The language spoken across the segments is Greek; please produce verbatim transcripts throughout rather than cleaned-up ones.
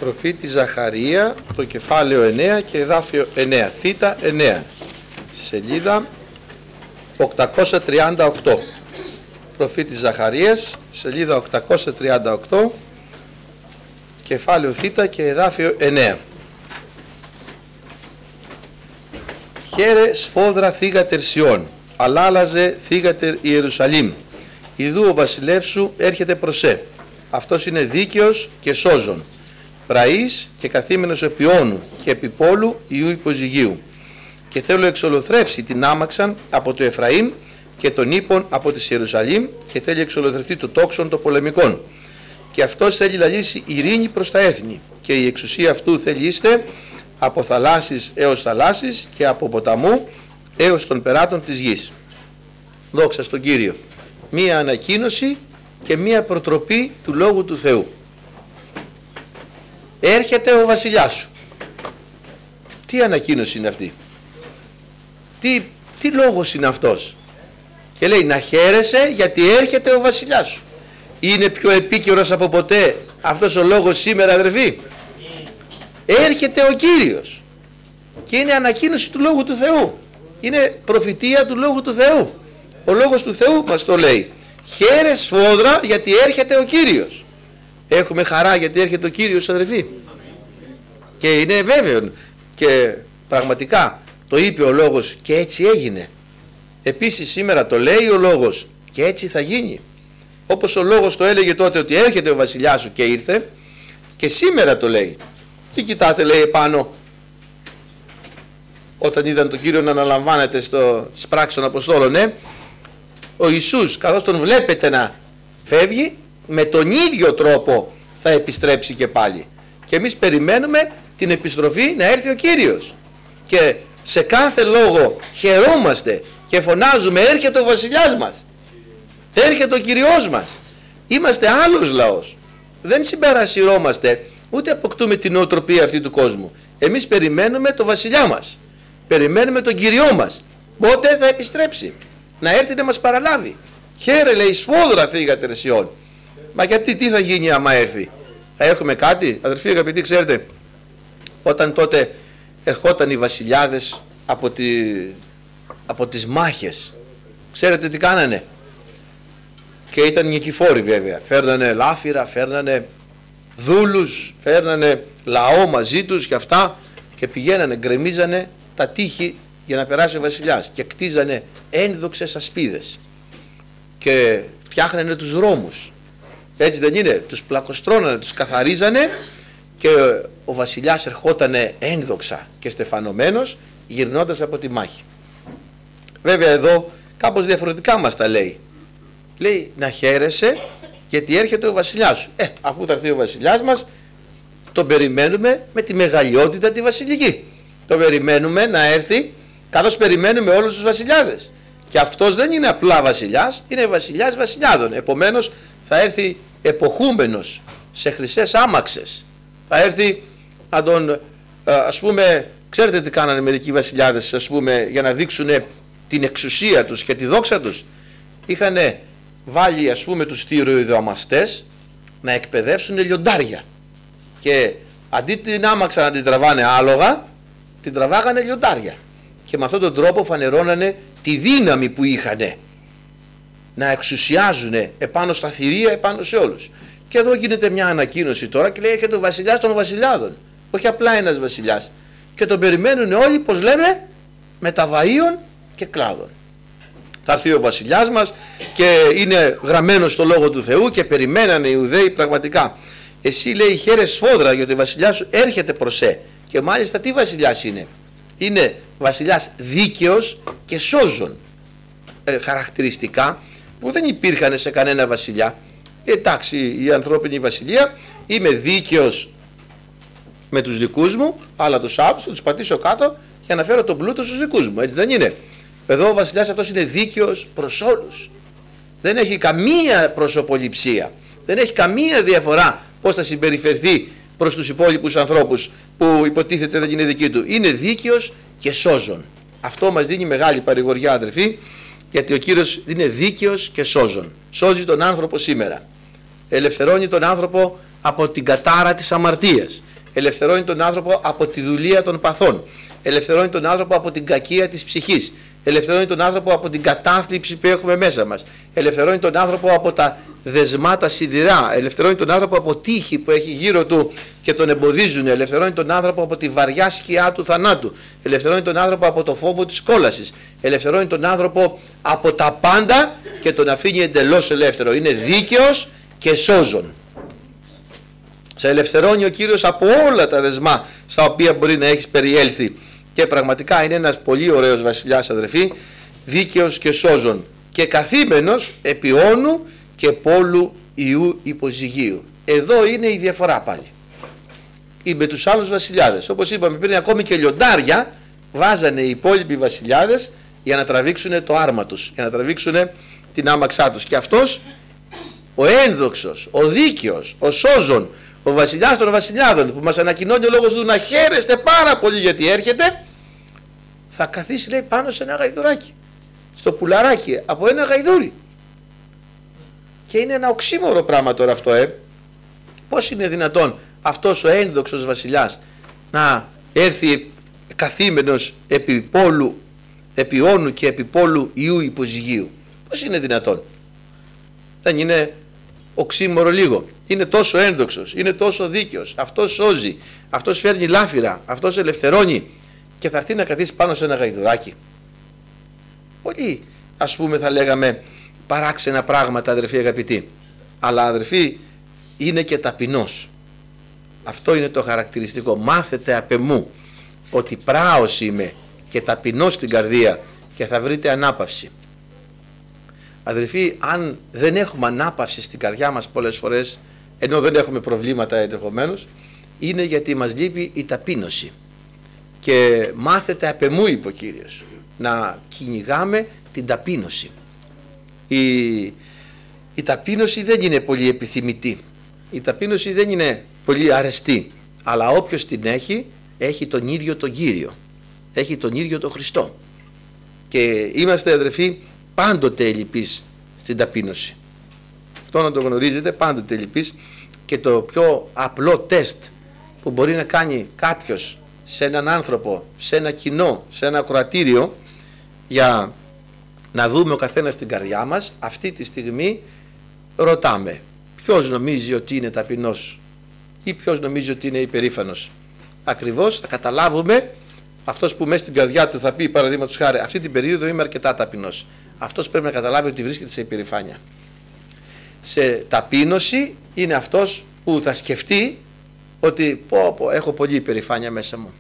Προφήτη Ζαχαρία, το κεφάλαιο εννέα και εδάφιο εννέα, θήτα εννέα, σελίδα οκτακόσια τριάντα οκτώ. Προφήτης Ζαχαρίας, σελίδα οκτακόσια τριάντα οκτώ, κεφάλαιο θήτα και εδάφιο εννέα. Χαίρε σφόδρα θύγατερ Σιών, αλάλαζε θύγατερ Ιερουσαλήμ. Ιδού ο βασιλεύς σου έρχεται προσέ. Αυτός είναι δίκαιος και σώζων. Πραής και καθήμενος επί όνου και επί πόλου Ιού υποζυγίου. Και θέλω εξολοθρεύσει την άμαξαν από το Εφραήμ και τον ύπον από της Ιερουσαλήμ, και θέλει εξολοθρευτεί το τόξον των πολεμικών. Και αυτός θέλει λαλήσει ειρήνη προς τα έθνη, και η εξουσία αυτού θέλει είστε από θαλάσσης έως θαλάσσης και από ποταμού έως των περάτων της γης. Δόξα στον Κύριο. Μία ανακοίνωση και μία προτροπή του Λόγου του Θεού. Έρχεται ο βασιλιάς σου. Τι ανακοίνωση είναι αυτή? Τι, τι λόγος είναι αυτός? Και λέει να χαίρεσαι γιατί έρχεται ο βασιλιάς σου. Είναι πιο επίκαιρος από ποτέ αυτός ο λόγος σήμερα, αδερφοί? Έρχεται ο Κύριος και είναι ανακοίνωση του Λόγου του Θεού. Είναι προφητεία του Λόγου του Θεού. Ο Λόγος του Θεού μας το λέει. Χαίρε σφόδρα γιατί έρχεται ο Κύριος. Έχουμε χαρά γιατί έρχεται ο Κύριος, αδερφοί. Και είναι βέβαιο και πραγματικά το είπε ο Λόγος και έτσι έγινε. Επίσης σήμερα το λέει ο Λόγος και έτσι θα γίνει. Όπως ο Λόγος το έλεγε τότε ότι έρχεται ο βασιλιάς σου και ήρθε, και σήμερα το λέει. Τι κοιτάτε, λέει επάνω, όταν είδαν τον Κύριο να αναλαμβάνεται στο πράξεις των Αποστόλων, ε? Ο Ιησούς, καθώς τον βλέπετε να φεύγει, με τον ίδιο τρόπο θα επιστρέψει και πάλι. Και εμείς περιμένουμε την επιστροφή να έρθει ο Κύριος. Και σε κάθε λόγο χαιρόμαστε και φωνάζουμε έρχεται ο βασιλιάς μας. Έρχεται ο Κυριός μας. Είμαστε άλλος λαός. Δεν συμπερασυρώμαστε, ούτε αποκτούμε την νοοτροπία αυτή του κόσμου. Εμείς περιμένουμε το βασιλιά μας. Περιμένουμε τον Κυριό μας. Πότε θα επιστρέψει? Να έρθει να μας παραλάβει. Χαίρε, λέει, σφόδρα θύγατερ Σιών. Μα γιατί, τι θα γίνει άμα έρθει? Θα έχουμε κάτι? Αδερφοί αγαπητοί, ξέρετε, όταν τότε ερχόταν οι βασιλιάδες από, τη, από τις μάχες, ξέρετε τι κάνανε? Και ήταν νικηφόροι βέβαια. Φέρνανε λάφυρα, φέρνανε δούλους, φέρνανε λαό μαζί τους και αυτά, και πηγαίνανε, γκρεμίζανε τα τείχη για να περάσει ο βασιλιάς και κτίζανε ένδοξες ασπίδες και φτιάχνανε τους δρόμους. Έτσι δεν είναι? Τους πλακοστρώνανε, τους καθαρίζανε, και ο βασιλιάς ερχότανε ένδοξα και στεφανωμένος γυρνώντας από τη μάχη. Βέβαια εδώ κάπως διαφορετικά μας τα λέει. Λέει να χαίρεσαι γιατί έρχεται ο βασιλιάς σου. Ε, αφού θα έρθει ο βασιλιάς μας, τον περιμένουμε με τη μεγαλειότητα τη βασιλική. Τον περιμένουμε να έρθει καθώς περιμένουμε όλους τους βασιλιάδες. Και αυτός δεν είναι απλά βασιλιάς, είναι βασιλιάς βασιλιάδων. Επομένως θα έρθει εποχούμενος σε χρυσές άμαξες. Θα έρθει να τον, ας πούμε, ξέρετε τι κάνανε μερικοί βασιλιάδες, ας πούμε, για να δείξουν την εξουσία τους και τη δόξα τους? Είχαν βάλει, ας πούμε, τους θηροειδωαμαστές να εκπαιδεύσουν λιοντάρια, και αντί την άμαξα να την τραβάνε άλογα, την τραβάγανε λιοντάρια, και με αυτόν τον τρόπο φανερώνανε τη δύναμη που είχανε να εξουσιάζουν επάνω στα θηρία, επάνω σε όλους. Και εδώ γίνεται μια ανακοίνωση τώρα και λέει έρχεται ο βασιλιάς των βασιλιάδων. Όχι απλά ένας βασιλιάς. Και τον περιμένουν όλοι, πως λέμε, με τα βαΐων και κλάδων. Θα έρθει ο βασιλιάς μας και είναι γραμμένο στο Λόγο του Θεού, και περιμένανε οι Ιουδαίοι πραγματικά. Εσύ, λέει, χαίρε σφόδρα γιατί ο βασιλιάς σου έρχεται προσέ. Και μάλιστα τι βασιλιάς είναι? Είναι βασιλιάς δίκαιος και σώζων. Ε, χαρακτηριστικά που δεν υπήρχαν σε κανένα βασιλιά. Εντάξει, η ανθρώπινη βασιλεία, είμαι δίκαιος με τους δικούς μου, αλλά τους άλλους θα τους πατήσω κάτω για να φέρω τον πλούτο στους δικούς μου. Έτσι δεν είναι? Εδώ ο βασιλιάς αυτός είναι δίκαιος προς όλους. Δεν έχει καμία προσωποληψία. Δεν έχει καμία διαφορά πώς θα συμπεριφερθεί προς τους υπόλοιπους ανθρώπους που υποτίθεται δεν είναι δικοί του. Είναι δίκαιος και σώζων. Αυτό μας δίνει μεγάλη παρηγοριά, αδερφοί, γιατί ο Κύριος είναι δίκαιος και σώζων. Σώζει τον άνθρωπο σήμερα. Ελευθερώνει τον άνθρωπο από την κατάρα της αμαρτίας. ελευθερώνει τον άνθρωπο από τη δουλεία των παθών, ελευθερώνει τον άνθρωπο από την κακία της ψυχής, ελευθερώνει τον άνθρωπο από την κατάθλιψη που έχουμε μέσα μας, ελευθερώνει τον άνθρωπο από τα δεσμάτα σιδηρά, ελευθερώνει τον άνθρωπο από τύχη που έχει γύρω του και τον εμποδίζουν, ελευθερώνει τον άνθρωπο από τη βαριά σκιά του θανάτου, ελευθερώνει τον άνθρωπο από το φόβο της κόλασης, ελευθερώνει τον άνθρωπο από τα πάντα και τον αφήνει εντελώς ελεύθερο. Είναι δίκαιος και σώζον. Σε ελευθερώνει ο Κύριος από όλα τα δεσμά στα οποία μπορεί να έχεις περιέλθει. Και πραγματικά είναι ένας πολύ ωραίος βασιλιάς, αδερφοί, δίκαιος και σώζον, και καθήμενος επί όνου και πόλου Ιού υποζυγίου. Εδώ είναι η διαφορά πάλι. Ή με τους άλλους βασιλιάδες. Όπως είπαμε πριν, ακόμη και λιοντάρια βάζανε οι υπόλοιποι βασιλιάδες για να τραβήξουν το άρμα τους, για να τραβήξουν την άμαξά τους. Και αυτός, ο ένδοξος, ο δίκαιος, ο σώζον, ο βασιλιάς των βασιλιάδων, που μας ανακοινώνει ο λόγος του να χαίρεστε πάρα πολύ γιατί έρχεται, θα καθίσει, λέει, πάνω σε ένα γαϊδουράκι, στο πουλαράκι από ένα γαϊδούρι. Και είναι ένα οξύμορο πράγμα τώρα αυτό, ε. Πώς είναι δυνατόν αυτός ο ένδοξος βασιλιάς να έρθει καθήμενος επί πόλου, επί όνου και επί πόλου Ιού υποζυγίου? Πώς είναι δυνατόν? Δεν είναι οξύμορο λίγο? Είναι τόσο ένδοξος, είναι τόσο δίκαιος, αυτός σώζει, αυτός φέρνει λάφυρα, αυτός ελευθερώνει, και θα έρθει να καθίσει πάνω σε ένα γαϊδουράκι? Πολύ, ας πούμε, θα λέγαμε παράξενα πράγματα, αδερφοί αγαπητοί, αλλά αδερφοί είναι και ταπεινός. Αυτό είναι το χαρακτηριστικό. Μάθετε απ' εμού ότι πράος είμαι και ταπεινός στην καρδία, και θα βρείτε ανάπαυση. Αδερφοί, αν δεν έχουμε ανάπαυση στην καρδιά μας πολλές φορές, ενώ δεν έχουμε προβλήματα ενδεχομένως, είναι γιατί μας λείπει η ταπείνωση. Και μάθετε απ' εμού, είπε ο Κύριος, να κυνηγάμε την ταπείνωση. Η, η ταπείνωση δεν είναι πολύ επιθυμητή, η ταπείνωση δεν είναι πολύ αρεστή, αλλά όποιος την έχει, έχει τον ίδιο τον Κύριο, έχει τον ίδιο τον Χριστό. Και είμαστε, αδερφοί, πάντοτε ελλειπείς στην ταπείνωση. Αυτό να το γνωρίζετε, πάντοτε ελλειπείς. Και το πιο απλό τεστ που μπορεί να κάνει κάποιος σε έναν άνθρωπο, σε ένα κοινό, σε ένα ακροατήριο, για να δούμε ο καθένας την καρδιά μας, αυτή τη στιγμή ρωτάμε ποιος νομίζει ότι είναι ταπεινός ή ποιος νομίζει ότι είναι υπερήφανος. Ακριβώς θα καταλάβουμε. Αυτός που μέσα στην καρδιά του θα πει, παραδείγματος χάρη, αυτή την περίοδο είμαι αρκετά ταπεινός, αυτός πρέπει να καταλάβει ότι βρίσκεται σε υπερηφάνεια. Σε ταπείνωση είναι αυτός που θα σκεφτεί ότι πω, πω, έχω πολύ υπερηφάνεια μέσα μου.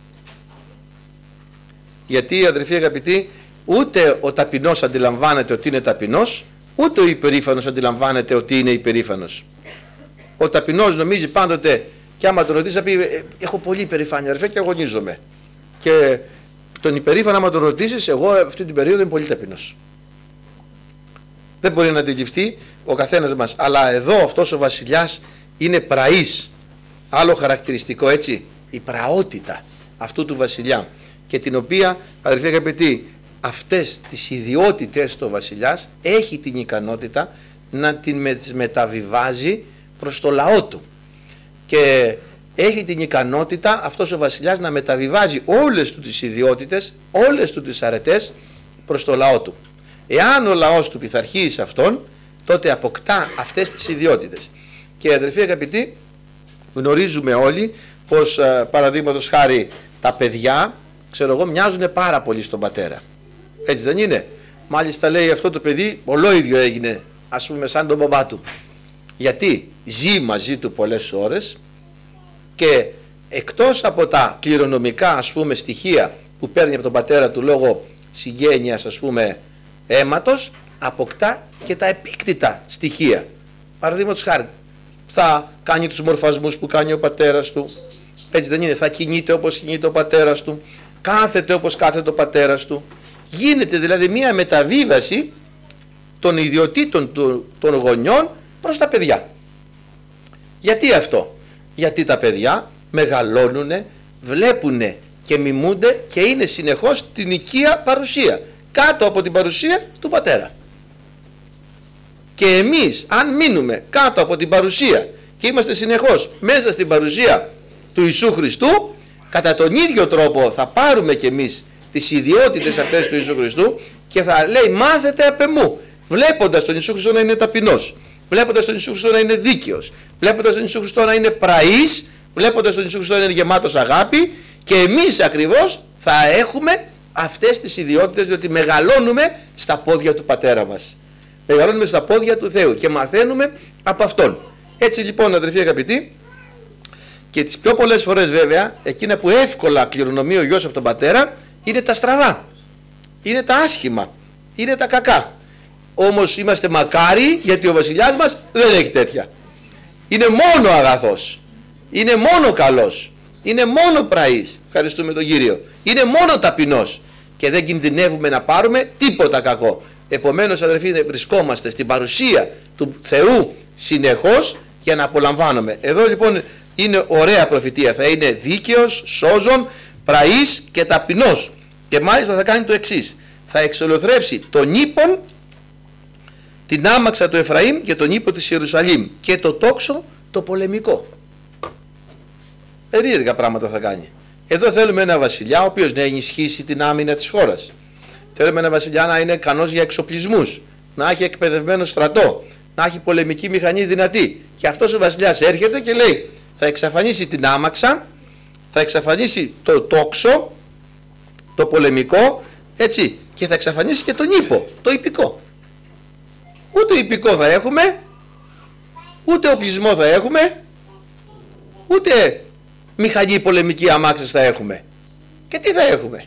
Γιατί, αδερφοί αγαπητοί, ούτε ο ταπεινός αντιλαμβάνεται ότι είναι ταπεινός, ούτε ο υπερήφανος αντιλαμβάνεται ότι είναι υπερήφανος. Ο ταπεινός νομίζει πάντοτε, και άμα τον ρωτήσει θα πει, έχω πολύ υπερηφάνεια, αδερφέ, και αγωνίζομαι. Και τον υπερήφανο, άμα τον ρωτήσεις, εγώ αυτή την περίοδο είμαι πολύ ταπεινός. Δεν μπορεί να αντιληφθεί ο καθένας μας. Αλλά εδώ αυτός ο βασιλιάς είναι πραής. Άλλο χαρακτηριστικό, έτσι, η πραότητα αυτού του βασιλιά, και την οποία, αδερφοί αγαπητοί, αυτές τις ιδιότητες του βασιλιάς έχει την ικανότητα να την μεταβιβάζει προς το λαό του. Και έχει την ικανότητα αυτός ο βασιλιάς να μεταβιβάζει όλες του τις ιδιότητες, όλες του τις αρετές προς το λαό του. Εάν ο λαός του πειθαρχεί σε αυτόν, τότε αποκτά αυτές τις ιδιότητες. Και αδερφοί αγαπητοί, γνωρίζουμε όλοι πως, παραδείγματος χάρη, τα παιδιά, ξέρω εγώ, μοιάζουν πάρα πολύ στον πατέρα. Έτσι δεν είναι? Μάλιστα λέει αυτό το παιδί ολόιδιο έγινε, ας πούμε, σαν τον μπαμπά του. Γιατί ζει μαζί του πολλές ώρες, και εκτός από τα κληρονομικά, ας πούμε, στοιχεία που παίρνει από τον πατέρα του λόγω συγγένειας, ας πούμε, αίματος, αποκτά και τα επίκτητα στοιχεία. Παραδείγματος χάρη, θα κάνει τους μορφασμούς που κάνει ο πατέρας του, έτσι δεν είναι? Θα κινείται όπως κινείται ο πατέρας του, κάθεται όπως κάθεται ο πατέρας του. Γίνεται δηλαδή μία μεταβίβαση των ιδιωτήτων των γονιών προς τα παιδιά. Γιατί αυτό? Γιατί τα παιδιά μεγαλώνουνε, βλέπουνε και μιμούνται και είναι συνεχώς στην οικία παρουσία, κάτω από την παρουσία του πατέρα. Και εμείς, αν μείνουμε κάτω από την παρουσία και είμαστε συνεχώς μέσα στην παρουσία του Ιησού Χριστού, κατά τον ίδιο τρόπο θα πάρουμε κι εμείς τις ιδιότητες αυτές του Ιησού Χριστού και θα λέει μάθετε απ' εμού, βλέποντας τον Ιησού Χριστό να είναι ταπεινός, βλέποντας τον Ιησού Χριστό να είναι δίκαιος, βλέποντας τον Ιησού Χριστό να είναι πραής, βλέποντας τον Ιησού Χριστό να είναι γεμάτος αγάπη, και εμείς ακριβώς θα έχουμε αυτές τις ιδιότητες, διότι μεγαλώνουμε στα πόδια του Πατέρα μας. Μεγαλώνουμε στα πόδια του Θεού και μαθαίνουμε από Αυτόν. Έτσι λοιπόν, αδερφοί αγαπητοί, και τις πιο πολλές φορές βέβαια, εκείνα που εύκολα κληρονομεί ο γιος από τον πατέρα, είναι τα στραβά, είναι τα άσχημα, είναι τα κακά. Όμως είμαστε μακάρι, γιατί ο βασιλιάς μας δεν έχει τέτοια. Είναι μόνο αγαθός, είναι μόνο καλός, είναι μόνο πραής, ευχαριστούμε τον Κύριο, είναι μόνο ταπεινός και δεν κινδυνεύουμε να πάρουμε τίποτα κακό. Επομένως, αδερφοί, βρισκόμαστε στην παρουσία του Θεού συνεχώς για να απολαμβάνουμε. Εδώ λοιπόν είναι ωραία προφητεία, θα είναι δίκαιος, σώζον, πραής και ταπεινός, και μάλιστα θα κάνει το εξής: θα εξολοθρεύσει τον ύπον, την άμαξα του Εφραήμ και τον ύπο της Ιερουσαλήμ και το τόξο το πολεμικό. Περίεργα πράγματα θα κάνει. Εδώ θέλουμε ένα βασιλιά ο οποίος να ενισχύσει την άμυνα της χώρας. Θέλουμε ένα βασιλιά να είναι ικανός για εξοπλισμούς, να έχει εκπαιδευμένο στρατό, να έχει πολεμική μηχανή δυνατή. Και αυτός ο βασιλιάς έρχεται και λέει θα εξαφανίσει την άμαξα, θα εξαφανίσει το τόξο, το πολεμικό, έτσι, και θα εξαφανίσει και τον ύπο, το ιππικό. Ούτε ιππικό θα έχουμε, ούτε οπλισμό θα έχουμε, ούτε μηχανή πολεμική αμάξες θα έχουμε. Και τι θα έχουμε?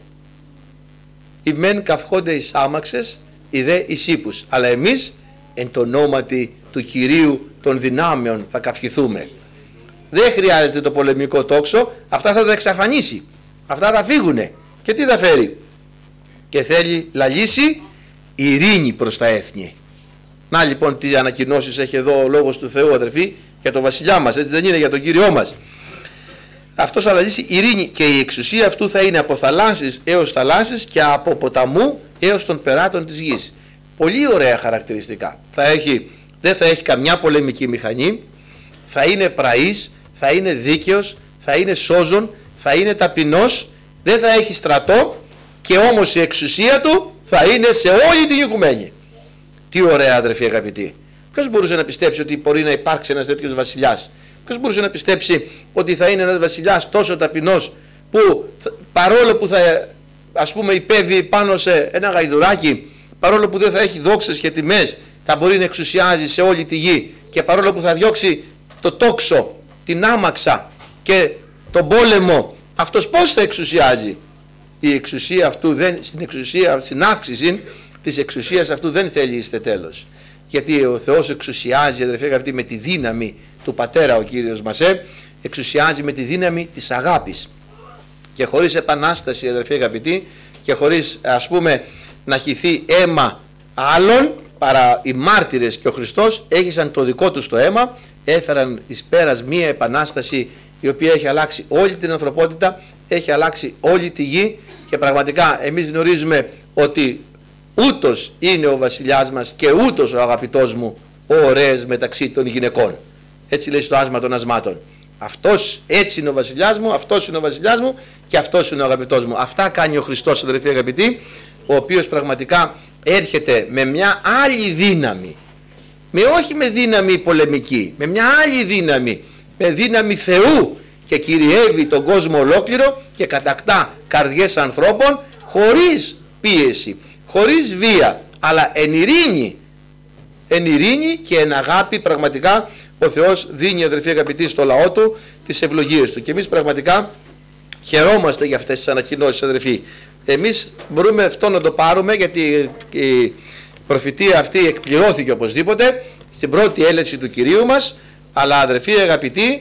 Οι μεν καυχόνται εις άμαξες, οι δε εις ύπους, αλλά εμείς εν το ονόματι του Κυρίου των δυνάμεων θα καυχηθούμε. Δεν χρειάζεται το πολεμικό τόξο, αυτά θα τα εξαφανίσει, αυτά θα φύγουνε. Και τι θα φέρει? Και θέλει λαλήσει ειρήνη προς τα έθνη. Να λοιπόν τι ανακοινώσεις έχει εδώ ο Λόγος του Θεού, αδερφοί, για τον βασιλιά μας, έτσι δεν είναι, για τον Κύριό μας? Αυτός θα λαλήσει ειρήνη, και η εξουσία αυτού θα είναι από θαλάσσης έως θαλάσσης και από ποταμού έως των περάτων της γης. Πολύ ωραία χαρακτηριστικά. Θα έχει, δεν θα έχει καμιά πολεμική μηχανή, θα είναι πραής, θα είναι δίκαιος, θα είναι σώζον, θα είναι ταπεινός, δεν θα έχει στρατό, και όμως η εξουσία του θα είναι σε όλη την οικουμένη. Τι ωραία, αδερφοί αγαπητοί. Ποιος μπορούσε να πιστέψει ότι μπορεί να υπάρξει ένας τέτοιος βασιλιάς? Ποιος μπορούσε να πιστέψει ότι θα είναι ένας βασιλιάς τόσο ταπεινός, που παρόλο που θα, ας πούμε, υπέβει πάνω σε ένα γαϊδουράκι, παρόλο που δεν θα έχει δόξες και τιμές, θα μπορεί να εξουσιάζει σε όλη τη γη, και παρόλο που θα διώξει το τόξο, την άμαξα και τον πόλεμο, αυτός πώς θα εξουσιάζει? Η εξουσία αυτού δεν, στην εξουσία, στην αύξηση της εξουσίας αυτού δεν θέλει είστε τέλος. Γιατί ο Θεός εξουσιάζει, αδερφοί αγαπητοί, με τη δύναμη του Πατέρα ο Κύριος μας, ε, εξουσιάζει με τη δύναμη της αγάπης. Και χωρίς επανάσταση, αδερφοί αγαπητοί, και χωρίς, ας πούμε, να χυθεί αίμα άλλων, παρά οι μάρτυρες και ο Χριστός έχησαν το δικό τους το αίμα, έφεραν εις πέρας μία επανάσταση η οποία έχει αλλάξει όλη την ανθρωπότητα, έχει αλλάξει όλη τη γη, και πραγματικά εμείς γνωρίζουμε ότι ούτως είναι ο βασιλιάς μας και ούτως ο αγαπητός μου ο ωραίος μεταξύ των γυναικών. Έτσι λέει στο άσμα των ασμάτων. Αυτός, έτσι είναι ο βασιλιάς μου, αυτός είναι ο βασιλιάς μου και αυτός είναι ο αγαπητός μου. Αυτά κάνει ο Χριστός, αδερφοί αγαπητοί, ο οποίος πραγματικά έρχεται με μια άλλη δύναμη, με όχι με δύναμη πολεμική, με μια άλλη δύναμη, με δύναμη Θεού, και κυριεύει τον κόσμο ολόκληρο και κατακτά καρδιές ανθρώπων χωρίς πίεση, χωρίς βία, αλλά εν ειρήνη, εν ειρήνη και εν αγάπη. Πραγματικά ο Θεός δίνει, αδερφοί αγαπητοί, στο λαό του τις ευλογίες του, και εμείς πραγματικά χαιρόμαστε για αυτές τις ανακοινώσεις, αδερφοί. Εμείς μπορούμε αυτό να το πάρουμε, γιατί η προφητεία αυτή εκπληρώθηκε οπωσδήποτε στην πρώτη έλευση του Κυρίου μας, αλλά αδερφοί αγαπητοί,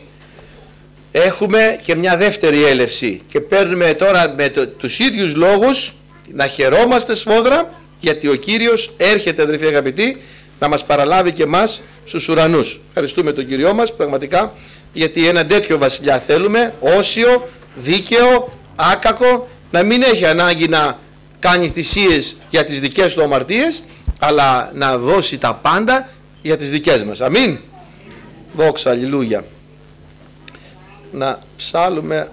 έχουμε και μια δεύτερη έλευση, και παίρνουμε τώρα με το, τους ίδιους λόγους να χαιρόμαστε σφόδρα, γιατί ο Κύριος έρχεται, αδερφοί αγαπητοί, να μας παραλάβει και εμάς στους ουρανούς. Ευχαριστούμε τον Κυριό μας πραγματικά, γιατί ένα τέτοιο βασιλιά θέλουμε, όσιο, δίκαιο, άκακο, να μην έχει ανάγκη να κάνει θυσίες για τις δικές του αμαρτίες, αλλά να δώσει τα πάντα για τις δικές μας. Αμήν. Δόξα, αλληλούια. να ψάλουμε